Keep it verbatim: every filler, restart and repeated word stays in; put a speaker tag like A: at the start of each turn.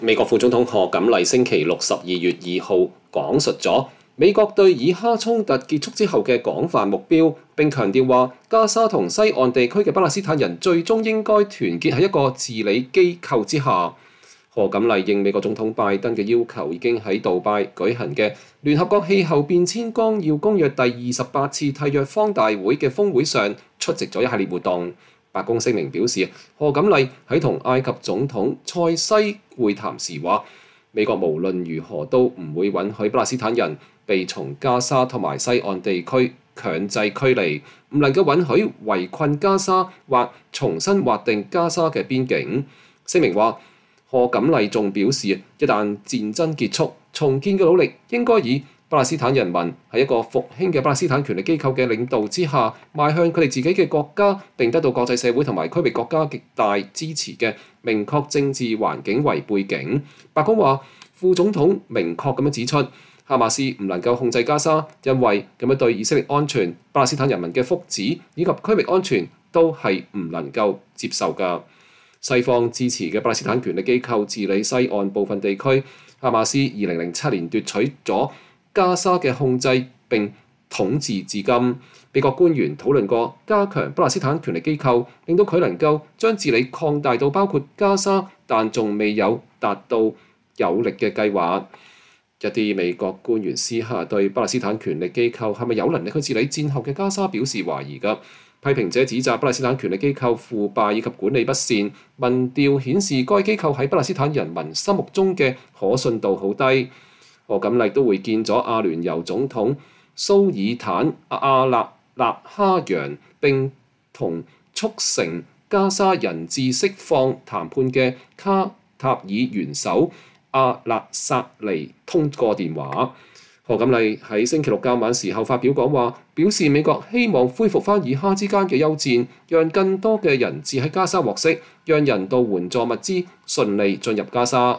A: 美國副總統賀錦麗星期六十二月二號講述咗美國對以哈衝突結束之後嘅廣泛目標，並強調話加沙同西岸地區嘅巴勒斯坦人最終應該團結喺一個治理機構之下。賀錦麗應美國總統拜登嘅要求，已經喺杜拜舉行嘅聯合國氣候變遷綱要公約第二十八次締約方大會嘅峰會上出席咗一系列活動。白宮聲明表示，賀錦麗喺同埃及總統塞西會談時話，美國無論如何都唔會允許巴勒斯坦人被從加沙同埋西岸地區強制驅離，唔能夠允許圍困加沙或重新劃定加沙嘅邊境。聲明話，賀錦麗仲表示，一旦戰爭結束，重建嘅努力應該以巴勒斯坦人民喺一個復興嘅巴勒斯坦權力機構嘅領導之下，邁向佢哋自己嘅國家，並得到國際社會同埋區域國家極大支持嘅明確政治環境為背景。白宮話，副總統明確咁樣指出，哈馬斯唔能夠控制加沙，因為咁樣對以色列安全、巴勒斯坦人民嘅福祉以及區域安全都係唔能夠接受㗎。西方支持嘅巴勒斯坦權力機構治理西岸部分地區，哈馬斯二零零七年奪取咗加沙嘅控制並統治至今。美國官員討論過加強巴勒斯坦權力機構，令到佢能夠將治理擴大到包括加沙，但仲未有達到有力嘅計劃。一啲美國官員私下對巴勒斯坦權力機構係咪有能力去治理戰後嘅加沙表示懷疑㗎。批評者指責巴勒斯坦權力機構腐敗以及管理不善。民調顯示該機構喺巴勒斯坦人民心目中嘅可信度好低。賀錦麗都會見咗阿聯酋總統蘇爾坦阿勒納哈揚，並同促成加沙人質釋放談判嘅卡塔爾元首阿勒薩尼通過電話。賀錦麗喺星期六較晚時候發表講話，表示美國希望恢復翻以哈之間嘅休戰，讓更多嘅人質喺加沙獲釋，讓人道援助物資順利進入加沙。